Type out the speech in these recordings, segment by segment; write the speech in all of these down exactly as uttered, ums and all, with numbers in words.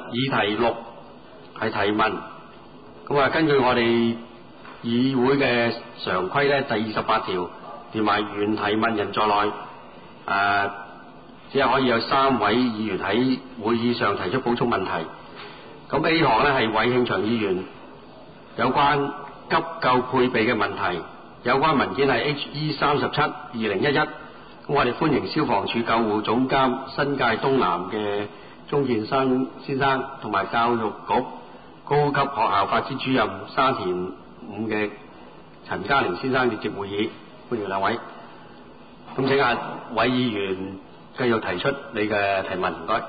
議題六係提問。咁啊，根據我哋議會嘅常規咧，第二十八條，連埋原提問人在內，誒、呃，只係可以有三位議員喺會議上提出補充問題。咁呢項咧係韋慶祥議員有關急救配備嘅問題，有關文件係 H E 三十七二零一一。咁我哋歡迎消防處救護總監新界東南嘅鍾建生先生，同埋教育局高級學校法資主任沙田五嘅陳嘉玲先生列席會議，歡迎兩位。咁請阿韋議員繼續提出你嘅提問，唔該。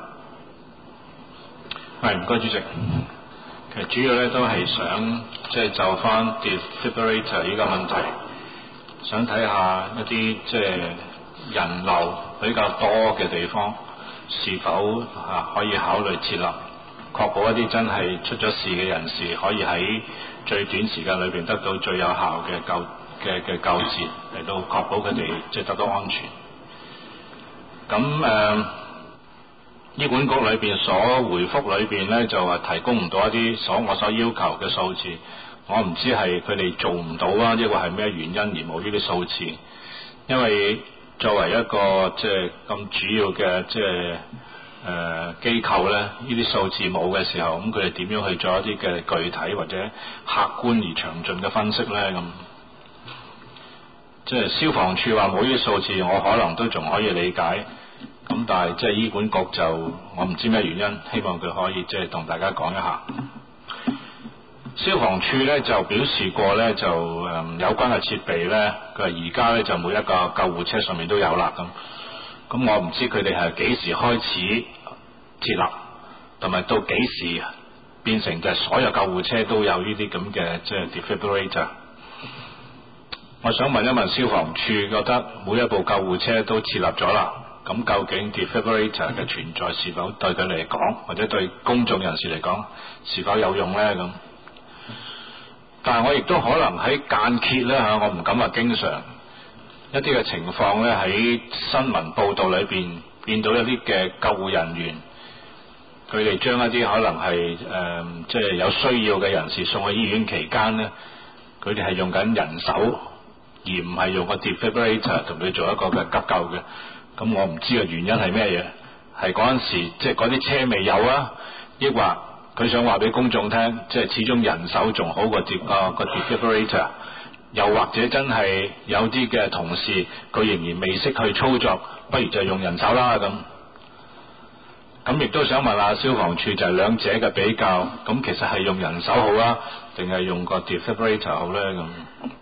係，唔該主席。其實主要咧都係想即係就翻 defibrillator 呢個問題，想睇下一啲即係人流比較多嘅地方，是否啊可以考慮設立，確保一啲真係出咗事嘅人士可以喺最短時間裏邊得到最有效嘅救嘅嘅救治，嚟到確保佢哋即係得到安全。咁誒。呃醫管局裏邊所回覆裏邊咧就話提供唔到一啲所我所要求嘅數字，我唔知係佢哋做唔到啊，抑或係咩原因而冇呢啲數字。因為作為一個即係咁主要嘅即係誒機構咧，呢啲數字冇嘅時候，咁佢哋點樣去做一啲嘅具體或者客觀而詳盡嘅分析咧？咁即係消防處話冇呢啲數字，我可能都仲可以理解。咁但係即係醫管局就我唔知咩原因，希望佢可以即係同大家講一下。消防處咧就表示過咧就誒、嗯、有關嘅設備咧，佢話而家咧就每一個救護車上面都有啦咁。咁我唔知佢哋係幾時開始設立，同埋到幾時變成就係所有救護車都有呢啲咁嘅即係 defibrillator。我想問一問消防處，覺得每一部救護車都設立咗啦。咁究竟 defibrillator 嘅存在是否對佢嚟講，或者對公眾人士嚟講是否有用呢？咁，但係我亦都可能喺間歇咧嚇，我唔敢話經常一啲嘅情況咧，喺新聞報導裏邊見到一啲嘅救護人員，佢哋將一啲可能係誒即係有需要嘅人士送去醫院期間咧，佢哋係用緊人手，而唔係用個 defibrillator 同佢做一個嘅急救嘅。咁我唔知個原因係咩嘢，係嗰陣時即係嗰啲車未有啊，抑或佢想話俾公眾聽，即係始終人手仲好過 de 啊個 defibrillator， 又或者真係有啲嘅同事佢仍然未識去操作，不如就用人手啦咁。咁亦都想問下消防處就係兩者嘅比較，咁其實係用人手好啊，定係用個 defibrillator 好咧咁？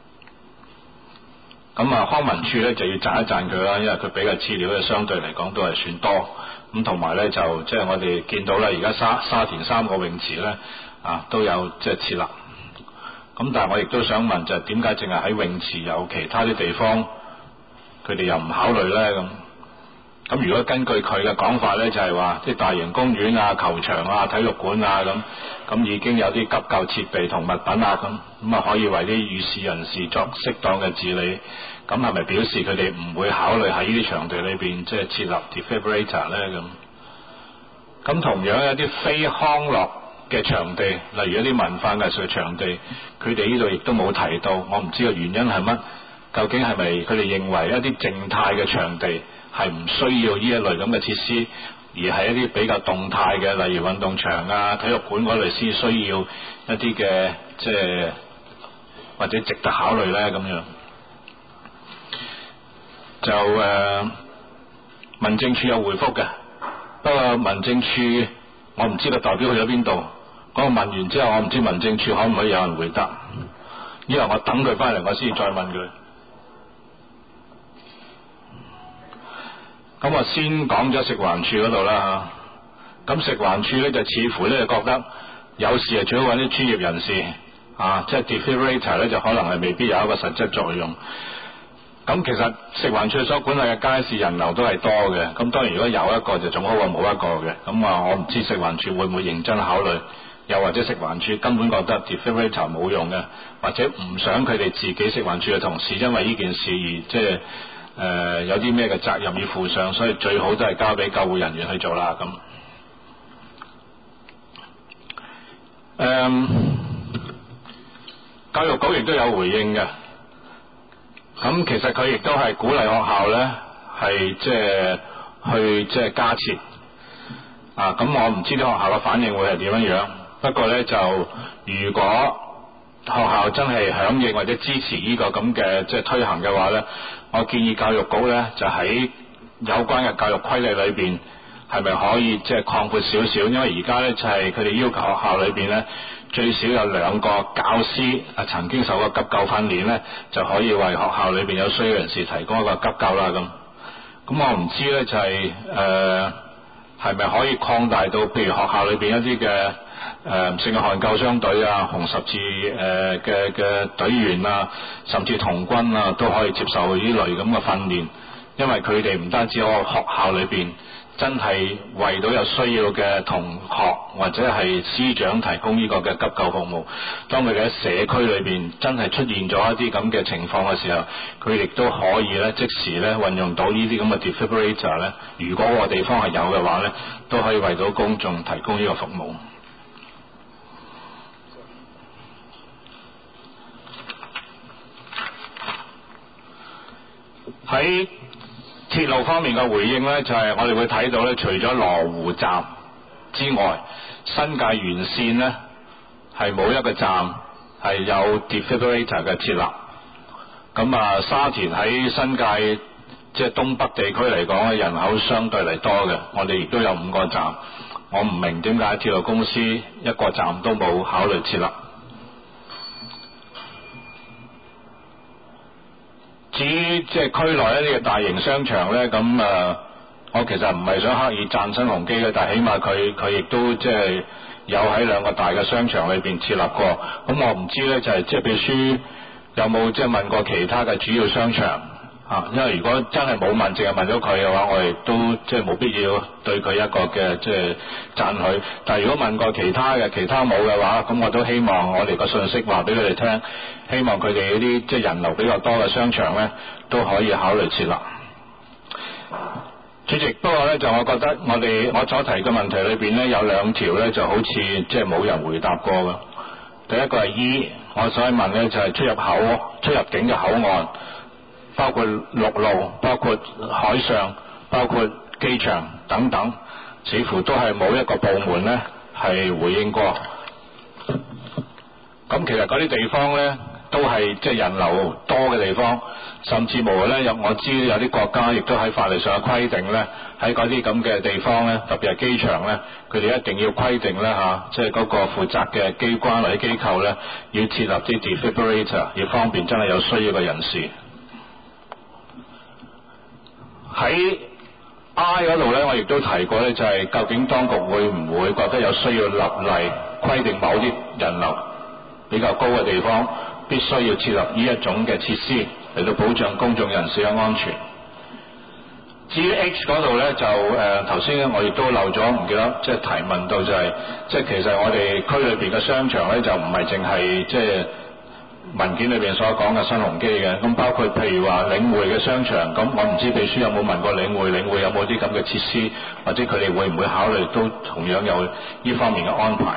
咁啊，康文署咧就要讚一讚佢啦，因為佢俾嘅資料咧相對嚟講都係算多。咁同埋咧就即係、就是、我哋見到咧，而家沙沙田三個泳池咧啊都有即係設立。咁但係我亦都想問就係點解淨係喺泳池有其他啲地方佢哋又唔考慮咧咁？咁如果根據佢嘅講法咧，就係話啲大型公園啊、球場啊、體育館啊咁，咁已經有啲急救設備同物品啊咁，咁啊可以為啲遇事人士作適當嘅治理。咁係咪表示佢哋唔會考慮喺呢啲場地裏邊即係設立 defibrillator 咧咁？咁同樣有啲非康樂嘅場地，例如一啲文化藝術場地，佢哋呢度亦都冇提到，我唔知個原因係乜？究竟係咪佢哋認為一啲靜態嘅場地係唔需要呢一類咁嘅設施，而係一啲比較動態嘅，例如運動場啊、體育館嗰類先需要一啲嘅即係或者值得考慮咧咁樣？就誒、呃、民政處有回覆嘅，不過民政處我唔知個代表去咗邊度。嗰個問完之後，我唔知民政處可唔可以有人回答，因為我等佢翻嚟，我先再問佢。咁我先講咗食環署嗰度啦嚇。咁食環署咧就似乎咧覺得有時係最好揾啲專業人士啊，即係 defibrillator 咧就可能係未必有一個實質作用。咁其實食環署所管理嘅街市人流都係多嘅，咁當然如果有一個就總好過冇一個嘅。咁啊，我唔知食環署會唔會認真考慮，又或者食環署根本覺得 defibrillator 冇用嘅，或者唔想佢哋自己食環署嘅同事因為呢件事而即係誒有啲咩嘅責任要負上，所以最好都係交俾救護人員去做啦咁。 誒，教育局亦都有回應嘅。咁其實佢亦都係鼓勵學校咧，係即係去即係加設啊。咁我唔知啲學校嘅反應會係點樣樣。不過咧就如果學校真係響應或者支持呢個咁嘅即係推行嘅話咧，我建議教育局咧就喺有關嘅教育規例裏邊，係咪可以即係擴闊少少？因為而家咧就係佢哋要求學校裏邊咧最少有兩個教師啊曾經受過急救訓練咧，就可以為學校裏邊有需要人士提供一個急救啦咁。咁我唔知咧就係誒係咪可以擴大到譬如學校裏邊一啲嘅誒聖約翰救傷隊啊、紅十字誒嘅嘅隊員啊，甚至童軍啊都可以接受呢類咁嘅訓練，因為佢哋唔單止喺學校裏邊真係為到有需要嘅同學或者係師長提供呢個嘅急救服務，當佢哋喺社區裏邊真係出現咗一啲咁嘅情況嘅時候，佢亦都可以咧即時咧運用到呢啲咁嘅 defibrillator 咧，如果個地方係有嘅話咧，都可以為到公眾提供呢個服務。喺鐵路方面嘅回應呢，就係、是、我哋會睇到呢，除咗羅湖站之外，新界沿線呢係冇一個站係有 defibrillator 嘅設立。咁啊，沙田喺新界即係東北地區嚟講，人口相對嚟多嘅，我哋亦都有五個站。我唔明點解鐵路公司一個站都冇考慮設立。至於即係區內一啲嘅大型商場呢，咁誒、呃，我其實唔係想刻意讚新鴻基嘅，但係起碼佢佢亦都即係有喺兩個大嘅商場裏邊設立過。咁我唔知呢，就係即係秘書有冇即係問過其他嘅主要商場啊？因為如果真係冇問，淨係問咗佢嘅話，我哋都即係冇必要對佢一個嘅即係讚許。但係如果問過其他嘅，其他冇嘅話，咁我都希望我哋個信息話俾佢哋聽。希望佢哋嗰啲即係人流比較多嘅商場呢，都可以考慮設立。主席，不過呢，就我覺得我哋我所提嘅問題裏邊呢，有兩條呢就好似即係冇人回答過嘅。第一個係 E， 我想問呢就係出入口、出入境嘅口岸，包括陸路、包括海上、包括機場等等，似乎都係冇一個部門呢係回應過。咁其實嗰啲地方呢，都係即係人流多嘅地方，甚至無咧有我知有啲國家亦都喺法律上嘅規定咧，喺嗰啲咁嘅地方咧，特別係機場咧，佢哋一定要規定咧嚇，即係嗰個負責嘅機關或者機構咧，要設立啲 defibrillator，要方便真係有需要嘅人士。喺 I 嗰度咧，我亦都提過咧，就係、是、究竟當局會唔會覺得有需要立例規定某啲人流比較高嘅地方，必須要設立呢一種嘅設施嚟到保障公眾人士嘅安全。至於 H 嗰度呢，就誒頭先咧我亦都漏咗唔記得即係提問到就係、是，即係其實我哋區裏邊嘅商場呢，就唔係淨係即係文件裏邊所講嘅新鴻基嘅，咁包括譬如話領匯嘅商場，咁我唔知秘書有冇問過領匯，領匯有冇啲咁嘅設施，或者佢哋會唔會考慮都同樣有呢方面嘅安排。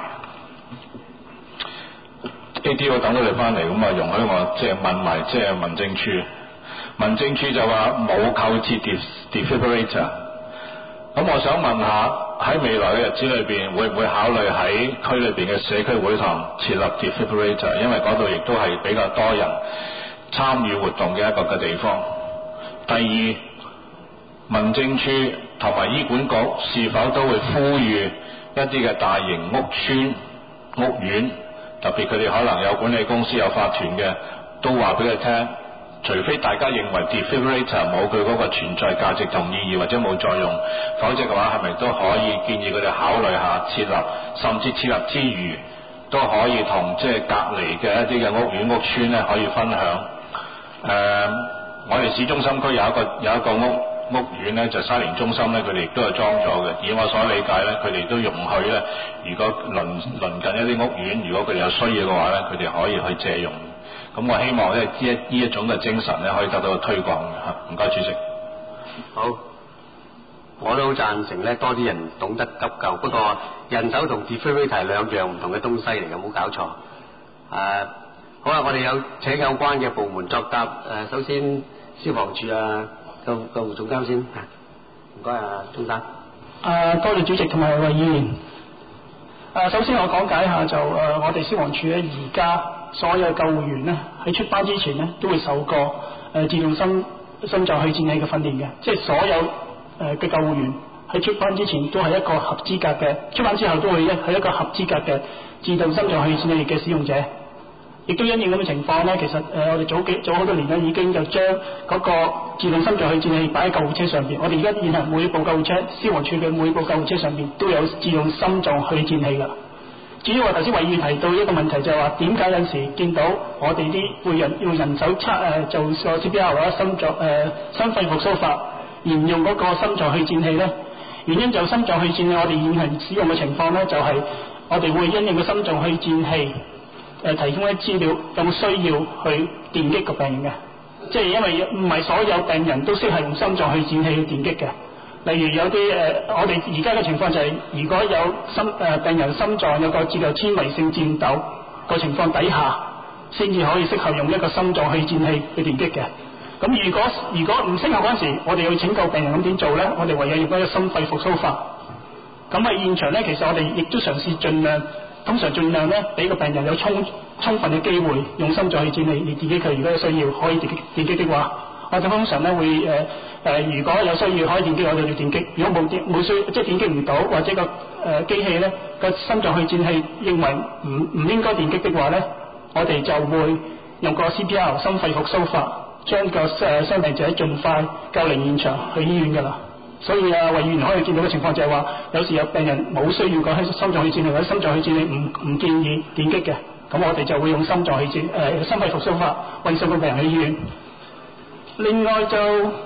呢啲我等到你翻嚟，咁啊容許我即係問埋即係民政處，民政處就話冇購設 defibrillator。咁我想問下喺未來嘅日子裏邊，會唔會考慮喺區裏邊嘅社區會堂設立 defibrillator？因為嗰度亦都係比較多人參與活動嘅一個嘅地方。第二，民政處同埋醫管局是否都會呼籲一啲嘅大型屋邨、屋苑？特別佢哋可能有管理公司有法團嘅，都話俾佢聽，除非大家認為 defibrillator 冇佢嗰個存在價值同意義或者冇作用，否則嘅話係咪都可以建議佢哋考慮下設立，甚至設立之餘都可以同即係隔離嘅一啲嘅屋苑屋邨咧可以分享。誒、呃，我哋市中心區有一個有一個屋。屋苑咧就沙田中心咧，佢哋亦都係裝咗嘅。以我所理解咧，佢哋都容許咧，如果鄰鄰近一啲屋苑，如果佢哋有需要嘅話咧，佢哋可以去借用。咁我希望咧，呢一呢一種嘅精神咧，可以得到推廣嘅嚇。唔該，主席。 好， 我都好贊成咧，多啲人懂得急救。不過人手同 defibrillator 係兩樣唔同嘅東西嚟嘅，冇搞錯。誒、啊，好啦，我哋有請有關嘅部門作答。誒、啊，首先消防處啊，救救護總監先。唔該啊，鍾生。 啊，多謝主席同埋各位議員。啊，首先我講解一下就誒、呃，我哋消防處咧而家所有救護員咧喺出班之前咧都會受過誒、呃、自動心心臟去顫器嘅訓練嘅，即係所有誒嘅、呃、救護員喺出班之前都係一個合資格嘅，出班之後都會一係一個合資格嘅自動心臟去顫器嘅使用者。亦都因應咁嘅情況咧，其實誒、呃、我哋早幾早好多年咧已經就將嗰個自動心臟去顫器擺喺救護車上邊。我哋而家現行每部救護車，消防處嘅每部救護車上邊都有自動心臟去顫器㗎。至於我頭先委員提到一個問題，就係話點解有陣時見到我哋啲會人用人手測誒、呃、做個 C P R 或者心臟誒、呃、心肺復甦法，而唔用嗰個心臟去顫器咧？原因就心臟去顫器，我哋現行使用嘅情況咧，就係、是、我哋會因應個心臟去顫器。誒提供一啲資料，有冇需要去電擊個病人嘅？即係因為唔係所有病人都適合用心臟去顫器去電擊嘅。例如有啲誒、呃，我哋而家嘅情況就係、是，如果有心誒、呃、病人心臟有個節奏纖維性顫抖個情況底下，先至可以適合用一個心臟去顫器去電擊嘅。咁如果如果唔適合嗰陣時，我哋要拯救病人咁點做咧？我哋唯有用一個心肺復甦法。咁喺現場咧，其實我哋亦都嘗試盡量。通常盡量咧，俾個病人有充充分嘅機會用心臟去顫器嚟電擊佢。如果有需要可以電擊電擊的話，我哋通常咧會誒誒、呃，如果有需要可以電擊，我哋就電擊。如果冇電冇需，即係電擊唔到，或者個誒、呃、機器咧個心臟去顫器認為唔唔應該電擊的話咧，我哋就會用個 C P R 心肺復甦法，將個誒傷病者盡快救離現場去醫院㗎啦。所以啊，委員可以見到嘅情況就係話，有時有病人冇需要個心臟去顫器或者心臟去顫器唔唔建議電擊嘅，咁我哋就會用心臟去顫誒、呃、心肺復甦法運送個病人去醫院。另外就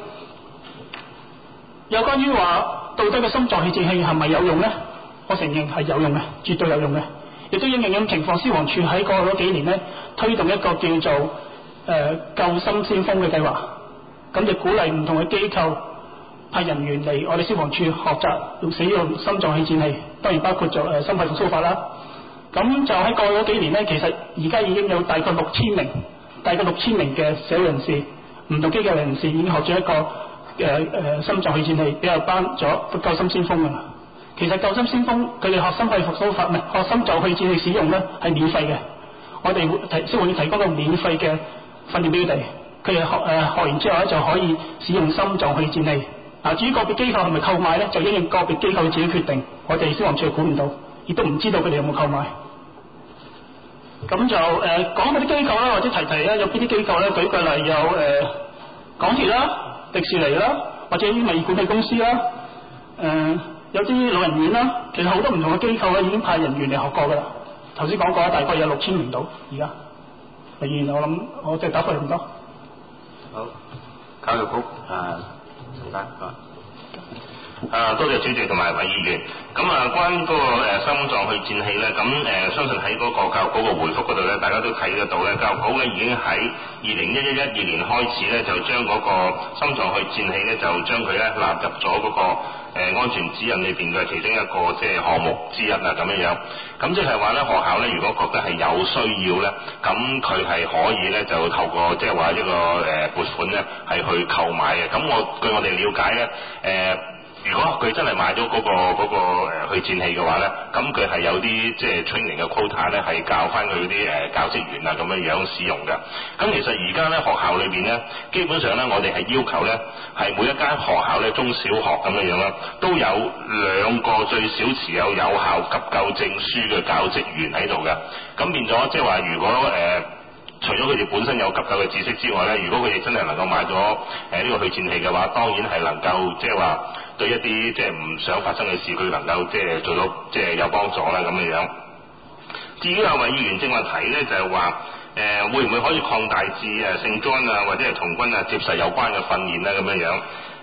有關於話到底個心臟去顫器係咪有用咧？我承認係有用嘅，絕對有用嘅。亦都因應咁情況，消防處喺過去嗰幾年咧推動一個叫做誒、呃、救心先鋒嘅計劃，咁就鼓勵唔同嘅機構派人員嚟我哋消防處學習用使用心臟去顫器，當然包括做誒、呃、心肺復甦法啦。咁就喺過去嗰幾年咧，其實而家已經有大概六千名，大概六千名嘅社會人士、唔同機構人士已經學咗一個誒誒、呃呃、心臟去顫器，比較頒咗救心先鋒㗎啦。其實救心先鋒佢哋學心肺復甦法唔係學心臟去顫器使用咧係免費嘅，我哋會提消防處提供個免費嘅訓練俾佢哋，佢哋學誒、呃、學完之後咧就可以使用心臟去顫器。嗱，至於個別機構係咪購買咧，就因應個別機構自己決定，我哋消防處管唔到，亦都唔知道佢哋有冇購買。咁就誒、呃、講嗰啲機構啦，或者提提咧，有邊啲機構咧？舉個例有誒、呃、港鐵啦、迪士尼啦，或者啲物業管理公司啦，誒、呃、有啲老人院啦，其實好多唔同嘅機構咧已經派人員嚟學過㗎啦。頭先講過啦，大概有六千名到而家。例如我諗我即係打翻咁多。 好，教育局啊。陳生啊， 啊，多謝主席同埋委員。咁啊，關於嗰個誒心臟去顫器咧，咁誒相信喺嗰個教育局個回覆嗰度咧，大家都睇得到咧，教育局咧已經喺二零一一一二年開始咧，就將嗰個心臟去顫器咧，就將佢咧納入咗嗰個誒安全指引裏邊嘅其中一個即係項目之一啊，咁樣樣。咁即係話咧，學校咧如果覺得係有需要咧，咁佢係可以咧就透過即係話一個誒撥款咧係去購買嘅。咁我據我哋了解咧，誒、呃。如果佢真係買咗嗰、那個嗰、那個誒去顫器嘅話咧，咁佢係有啲即係 training 嘅 quota 咧，係教翻佢嗰啲誒教職員啊咁樣樣使用嘅。咁其實而家咧學校裏邊咧，基本上咧我哋係要求咧，係每一間學校咧中小學咁樣樣啦，都有兩個最少持有有效急救證書嘅教職員喺度嘅。咁變咗即係話，如果誒、呃除咗佢哋本身有急救嘅知識之外咧，如果佢哋真係能夠買咗誒呢個去顫器嘅話，當然係能夠即係話對一啲即係唔想發生嘅事，佢能夠即係做到即係有幫助啦咁嘅樣。至於有位議員正話提咧，就係話誒會唔會可以擴大至誒聖 John 啊或者係童軍啊接受有關嘅訓練咧咁樣樣？誒、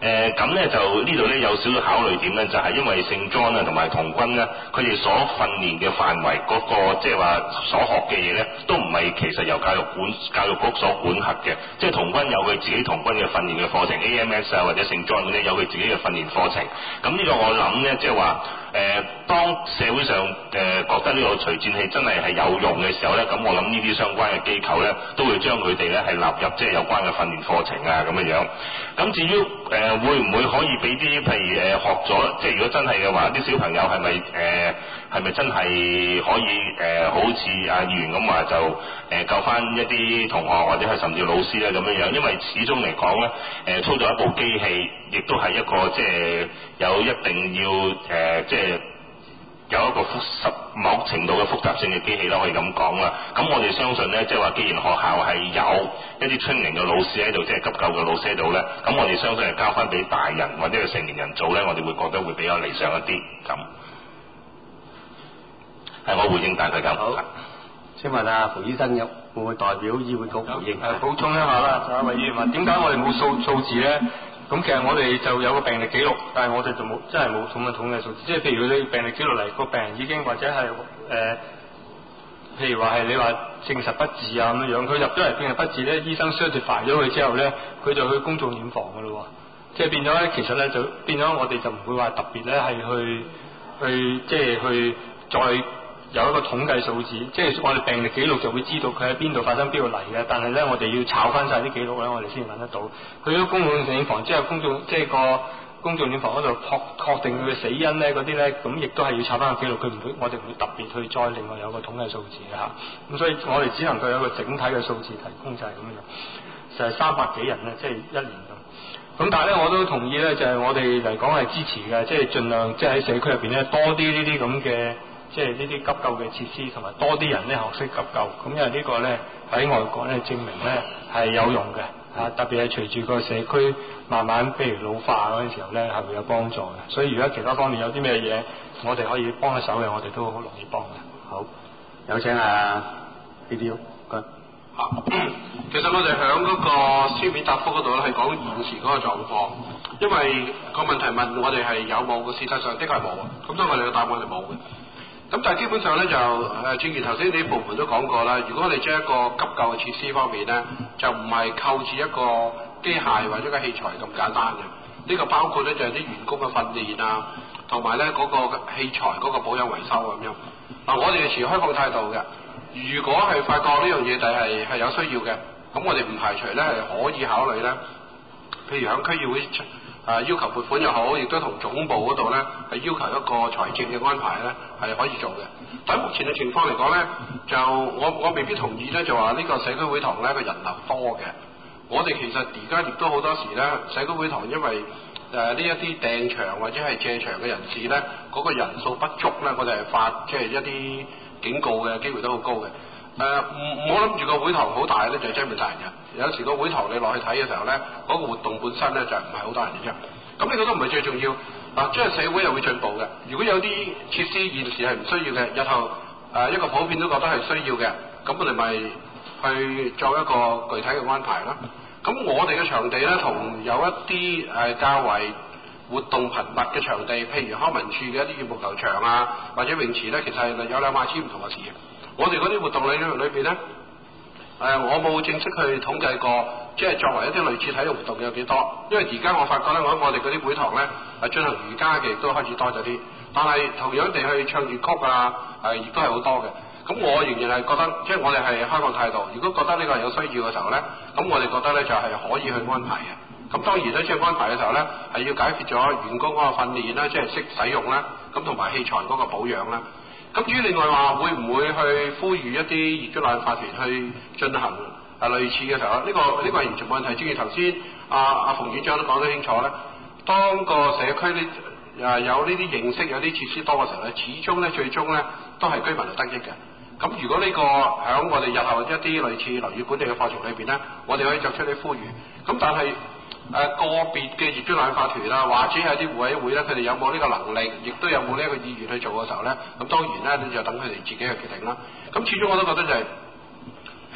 誒咁咧就呢度咧有少少考慮點咧，就係、是、因為聖莊啊同埋童軍咧，佢哋所訓練嘅範圍嗰、那個即係話所學嘅嘢咧，都唔係其實由教育管教育局所管轄嘅。即係童軍有佢自己童軍嘅訓練嘅課程 A M S 啊，或者聖莊嗰啲有佢自己嘅訓練課程。咁呢個我諗咧，即係話誒，當社會上誒、呃、覺得呢個隨戰器真係係有用嘅時候咧，咁我諗呢啲相關嘅機構咧，都會將佢哋咧係納入即係有關嘅訓練課程啊咁樣樣。咁至於誒、呃、會唔會可以俾啲譬如誒、呃、學咗，即係如果真係嘅話，啲小朋友係咪誒係咪真係可以誒、呃、好似阿議員咁話就誒、呃、救翻一啲同學或者係甚至老師咧咁樣樣？因為始終嚟講咧，誒、呃、操作一部機器，亦都係一個即係有一定要誒、呃、即係。有一個複雜某程度嘅複雜性嘅機器啦，可以咁講啦。咁我哋相信咧，即係話，既然學校係有一啲 training 嘅老師喺度，即係急救嘅老師喺度咧，咁我哋相信係交翻俾大人或者係成年人做咧，我哋會覺得會比較理想一啲。咁係我回應大概咁。 好，請問啊，馮醫生有會唔會代表醫管局回應？ 誒補充一下啦，就係位議員話點解我哋冇數數字咧？咁其實我哋就有個病歷記錄，但係我哋就冇真係冇統嘅統計數字。即係譬如你病歷記錄嚟，個病人已經或者係誒、呃，譬如話係你話證實不治啊咁樣樣，佢入咗嚟證實不治咧，醫生 certify 咗佢之後咧，佢就去公眾殮房噶咯喎。即係變咗咧，其實咧就變咗我哋就唔會話特別咧係去去即係去再有一個統計數字，即係我哋病歷記錄就會知道佢喺邊度發生邊度嚟嘅，但係咧我哋要炒翻晒啲記錄咧，我哋先揾得到。去咗公眾殮房之後，公眾即係個公眾殮房嗰度確確定佢嘅死因咧，嗰啲咧咁亦都係要炒翻個記錄，佢唔會我哋唔會特別去再另外有個統計數字嘅嚇。咁所以我哋只能夠有一個整體嘅數字提供就係咁樣，就係三百幾人咧，即係一年咁。咁但係咧我都同意咧，就係我哋嚟講係支持嘅，即係盡量即係喺社區入邊咧多啲呢啲咁嘅。即係呢啲急救嘅設施，同埋多啲人咧學識急救，咁因為呢個咧喺外國咧證明咧係有用嘅嚇，特別係隨住個社區慢慢譬如老化嗰陣時候咧係會有幫助嘅，所以如果其他方面有啲咩嘢我哋可以幫一手嘅，我哋都好樂意幫嘅。 好，有請啊 B D O， 該。 其實我哋喺嗰個書面答覆嗰度咧係講現時嗰個狀況，因為個問題問我哋係有冇嘅，事實上的確係冇嘅，咁所以我哋嘅答案係冇嘅。咁但係基本上咧就誒，正如頭先啲部門都講過啦，如果我哋將一個急救嘅設施方面咧，就唔係構築一個機械或者個器材咁簡單嘅。呢、這個包括咧就係、是、啲員工嘅訓練啊，同埋咧嗰個器材嗰個保養維修咁樣。嗱，我哋係持開放態度嘅。如果係發覺呢樣嘢就係係有需要嘅，咁我哋唔排除咧係可以考慮咧，譬如喺區議會。啊！要求撥款又好，亦都同總部嗰度咧係要求一個財政嘅安排咧係可以做嘅。但係目前嘅情況嚟講咧，就我我未必同意咧，就話呢個社區會堂咧個人流多嘅。我哋其實而家亦都好多時咧，社區會堂因為誒呢一啲訂場或者係借場嘅人士咧，嗰、那個人數不足咧，我哋係發即係、就是、一啲警告嘅機會都好高嘅。誒唔唔好諗住個會堂好大咧，就擠滿晒人嘅。有時個會堂你落去睇嘅時候咧，嗰、那個活動本身咧就唔係好多人嘅啫。咁呢個都唔係最重要。啊，即係社會又會進步嘅。如果有啲設施現時係唔需要嘅，日後誒、呃、一個普遍都覺得係需要嘅，咁我哋咪去做一個具體嘅安排啦。咁我哋嘅場地咧，同有一啲誒、呃、較為活動頻密嘅場地，譬如康文署嘅一啲羽毛球場啊，或者泳池咧，其實係有兩碼子唔同嘅事嘅。我哋嗰啲活動裏裏邊咧，誒、呃、我冇正式去統計過，即係作為一啲類似體育活動有幾多？因為而家我發覺咧，我我哋嗰啲會堂咧係進行瑜伽嘅，亦都開始多咗啲。但係同樣地去唱粵曲啊，誒亦都係好多嘅。咁我仍然係覺得，即係我哋係開放態度。如果覺得呢個係有需要嘅時候咧，咁我哋覺得咧就係可以去安排嘅。咁當然咧，即係安排嘅時候咧，係要解決咗員工嗰個訓練啦，即係識使用啦，咁同埋器材嗰個保養啦。咁至於另外話會唔會去呼籲一啲業主立案法團去進行啊類似嘅時候，呢、這個呢、這個係完全冇問題。正如頭先阿阿馮院長都講得清楚咧，當個社區呢啊有呢啲認識有啲設施多嘅時候咧，始終咧最終咧都係居民係得益嘅。咁如果呢個喺我哋日後一啲類似樓宇管理嘅課程裏邊咧，我哋可以作出啲呼籲。咁但係誒、呃、個別嘅業主立案法團啊，或者係啲互委會咧，佢哋有冇呢個能力，亦都有冇呢一個意願去做嘅時候咧，咁當然咧你就等佢哋自己去決定啦。咁始終我都覺得就係、是、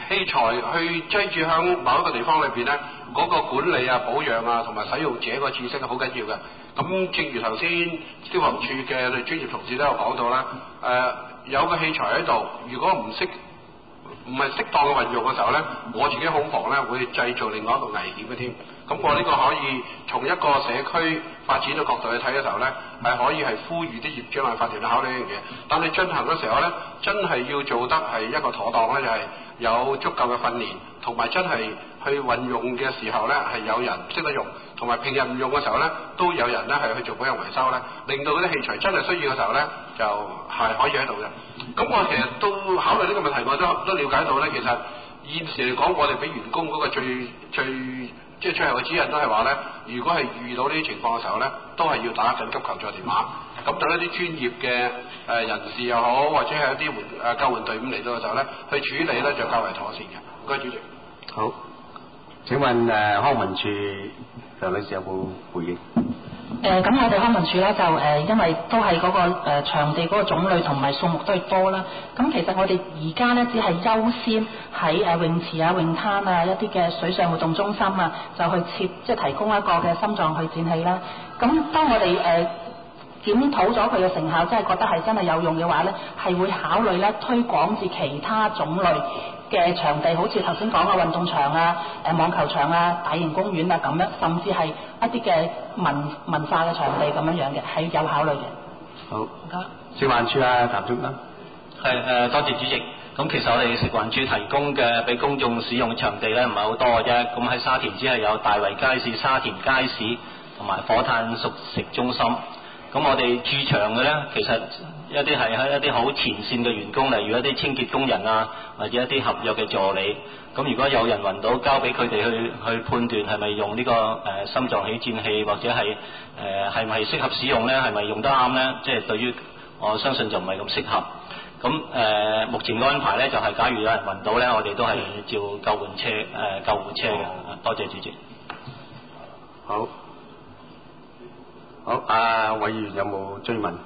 器材去擠住響某一個地方裏邊咧，嗰、那個管理啊、保養啊同埋使用者個知識係好緊要嘅。咁正如頭先消防處嘅專業同事都有講到啦，誒、呃、有個器材喺度，如果唔識唔係適當嘅運用嘅時候咧，我自己恐防咧會製造另外一個危險嘅添。咁我呢個可以從一個社區發展嘅角度去睇嘅時候咧，係可以係呼籲啲業主同埋法團去考慮呢樣嘢。但係進行嘅時候咧，真係要做得係一個妥當咧，就係、是、有足夠嘅訓練，同埋真係去運用嘅時候咧係有人識得用，同埋平日唔用嘅時候咧都有人咧係去做保養維修咧，令到嗰啲器材真係需要嘅時候咧就係可以喺度嘅。咁我其實都考慮呢個問題，我都都了解到咧，其實現時嚟講，我哋俾員工嗰個最最即係最後嘅指引都係話咧，如果係遇到呢啲情況嘅時候咧，都係要打緊急求助電話。咁等一啲專業嘅誒人士又好，或者係一啲援誒救援隊伍嚟到嘅時候咧，去處理咧就較為妥善嘅。唔該，主席。 好，請問誒、呃、康文署梁女士有冇回應？ 誒咁、呃、我哋康文署咧就誒、呃，因為都係嗰、那個誒、呃、場地嗰個種類同埋數目都係多啦。咁其實我哋而家咧只係優先喺誒、呃、泳池啊、泳灘啊一啲嘅水上活動中心啊，就去設即係提供一個嘅心臟去顫器啦。咁當我哋誒、呃檢討咗佢嘅成效，即係覺得係真係有用嘅話咧，係會考慮咧推廣至其他種類嘅場地，好似頭先講嘅運動場啊、誒網球場啊、大型公園啊咁樣，甚至係一啲嘅文文化嘅場地咁樣樣嘅，係有考慮嘅。 好，唔該。食環署啊，譚總啦。 係誒，多謝主席。咁其實我哋食環署提供嘅俾公眾使用嘅場地咧，唔係好多嘅啫。咁喺沙田只係有大圍街市、沙田街市同埋火炭熟食中心。咁我哋駐場嘅咧，其實一啲係喺一啲好前線嘅員工，例如一啲清潔工人啊，或者一啲合約嘅助理。咁如果有人暈倒，交俾佢哋去去判斷係咪用呢、這個誒、呃、心臟起顫器，或者係誒係咪適合使用咧，係咪用得啱咧？即、就、係、是、對於我相信就唔係咁適合。咁誒、呃、目前嘅安排咧，就係、是、假如有人暈倒咧，我哋都係召救援車誒、呃、救護車嘅。多謝主席。 好。好，阿委員有冇追問？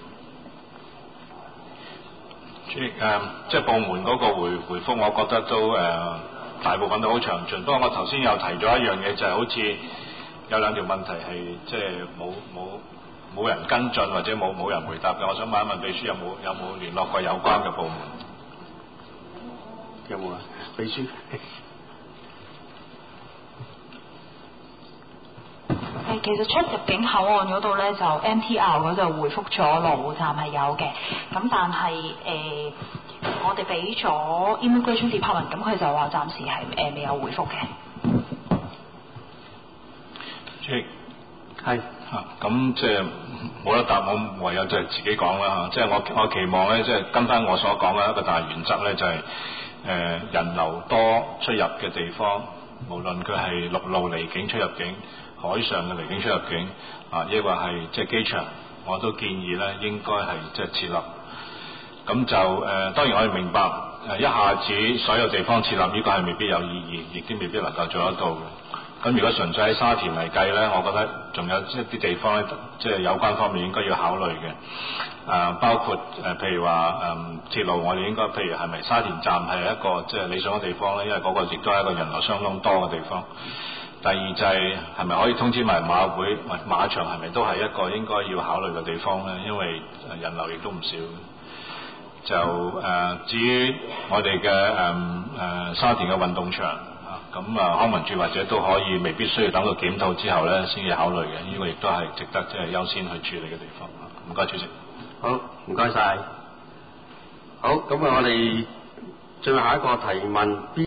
主席誒，即係部門嗰個回回覆，我覺得都誒、呃、大部分都好詳盡。不過我頭先又提咗一樣嘢，就係、是、好似有兩條問題係即係冇冇冇人跟進或者冇冇人回答嘅。我想問一問秘書有冇有冇聯絡過有關嘅部門？ 有冇啊？秘書？ 誒，其實出入境口岸嗰度咧，就 M T R 嗰度回覆咗羅湖站係有嘅，咁但係誒、呃，我哋俾咗 Immigration Department，咁佢就話暫時係誒、呃、未有回覆嘅。 主席係嚇，咁即係冇得答，我唯有就係自己講啦嚇。即係我我期望咧，即係跟翻我所講嘅一個大原則咧，就係、是、誒、呃、人流多出入嘅地方，無論佢係陸路離境出入境。海上嘅離境出入境啊，抑或係即係機場，我都建議咧應該係即係設立。咁就誒、呃，當然我哋明白誒、呃，一下子所有地方設立呢個係未必有意義，亦都未必能夠做得到嘅。咁如果純粹喺沙田嚟計咧，我覺得仲有一啲地方咧，即係有關方面應該要考慮嘅。誒、呃，包括誒、呃，譬如話誒鐵路，我哋應該譬如係咪沙田站係一個即係理想嘅地方咧？因為嗰個亦都係一個人流相當多嘅地方。第二就係係咪可以通知埋馬會或馬場係咪都係一個應該要考慮嘅地方咧？因為人流亦都唔少。就誒、呃、至於我哋嘅誒誒沙田嘅運動場啊，咁啊康文署或者都可以未必需要等到檢討之後咧先至考慮嘅，呢、這個亦都係值得即係優先去處理嘅地方。唔該主席。 好，唔該晒。好，咁啊我哋最後下一個提問。